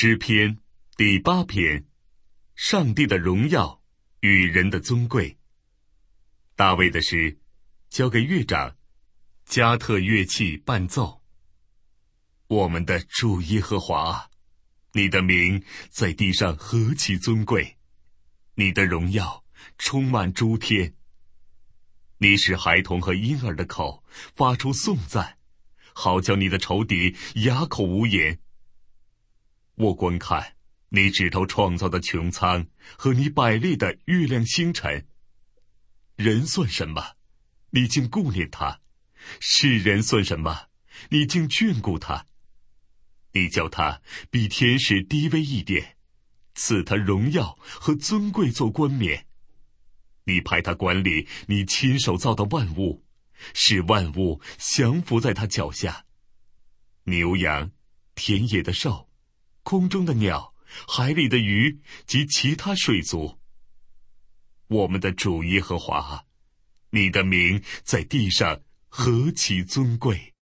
诗篇第8篇，上帝的荣耀与人的尊贵。大卫的诗交给乐长，加特乐器伴奏。我们的主耶和华，你的名在地上何其尊贵，你的荣耀充满诸天。你使孩童和婴儿的口发出颂赞，好叫你的仇敌哑口无言。我观看你指头创造的穹苍和你摆列的月亮星辰。人算什么？你竟顾念他；世人算什么？你竟眷顾他。你叫他比天使低微一点，赐他荣耀和尊贵做冠冕。你派他管理你亲手造的万物，使万物降服在他脚下。牛羊、田野的兽、空中的鸟、海里的鱼及其他水族。我们的主耶和华，你的名在地上何其尊贵。